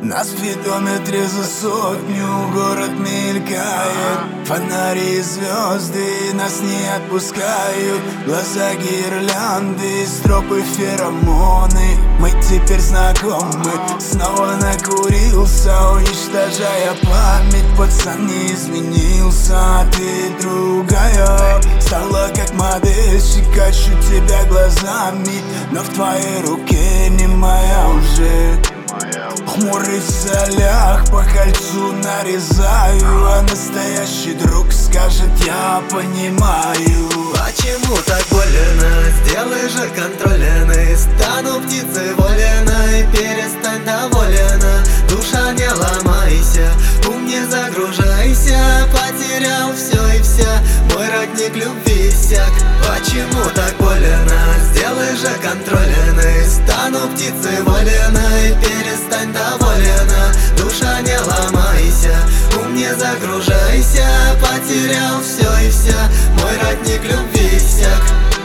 На спидометре за сотню город мелькает. Фонари и звезды нас не отпускают. Глаза гирлянды, стропы феромоны. Мы теперь знакомы. Снова накурился, уничтожая память. Пацан не изменился, а ты другая. Стала как модельщик, ищу тебя глазами, но в твоей руке не моя уже. Хмурый в солях, по кольцу нарезаю, а настоящий друг скажет: я понимаю. Почему так больно? Сделай же контрольный. Стану птицей воленой, перестань доволена. Душа, не ломайся, ум не загружайся. Потерял все и вся, мой родник любви иссяк. Почему так больно? Сделай же контрольный. Стану птицей воленой, перестань доволена. Душа, не ломайся, ум не загружайся. Потерял все и вся, мой родник любви иссяк.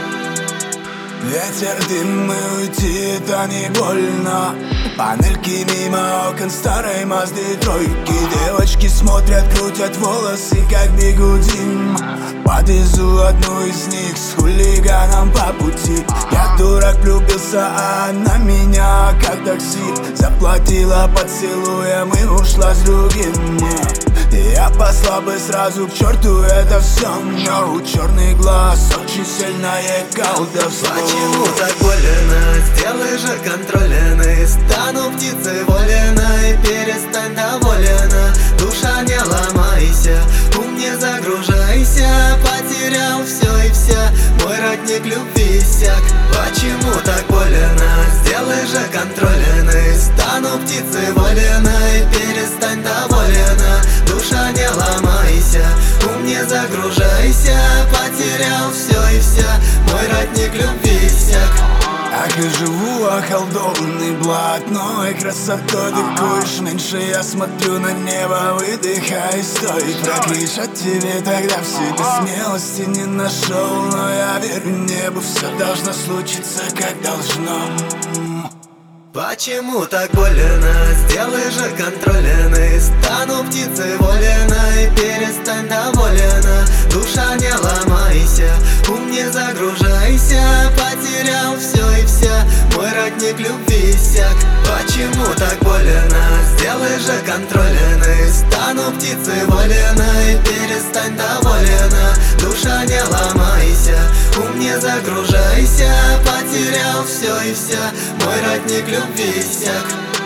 Ветер, дым и уйти, это не больно. Панельки мимо окон старой Мазды тройки. Девочки смотрят, крутят волосы, как бигудин. Подвезу одну из них с хулиганом по пути. Я дурак влюбился, а она меня как такси. Заплатила поцелуем и ушла с другим. Я послал бы сразу к черту это все, но у черный глаз очень сильное колдовство. Почему так больно? Сделай же контрольный. Стану птицей воленой, перестань доволена. Душа, не ломайся, ум не загружайся. Потерял все и вся, мой родник любви иссяк. Почему так больно? Сделай же контрольный. Стану птицей воленой, перестань доволена. Душа, не ломайся, ум не загружайся. Потерял все и вся, мой родник любви иссяк. Так и живу околдованный блатной красотой. Ты куришь меньше, я смотрю на небо, выдыхай, стой. Прокричать тебе тогда в себе смелости не нашел, но я верю небу, все должно случиться как должно. Почему так больно? Сделай же контрольный. Стану птицей воленой, перестань доволена. Душа, не ломайся, ум не загружайся. Потерял все и вся, мой родник любви иссяк. Почему так больно? Сделай же контрольный. Стану птицей воленой, перестань доволена. Душа, не ломайся, ум не загружайся. Потерял все и вся, мой родник любви иссяк.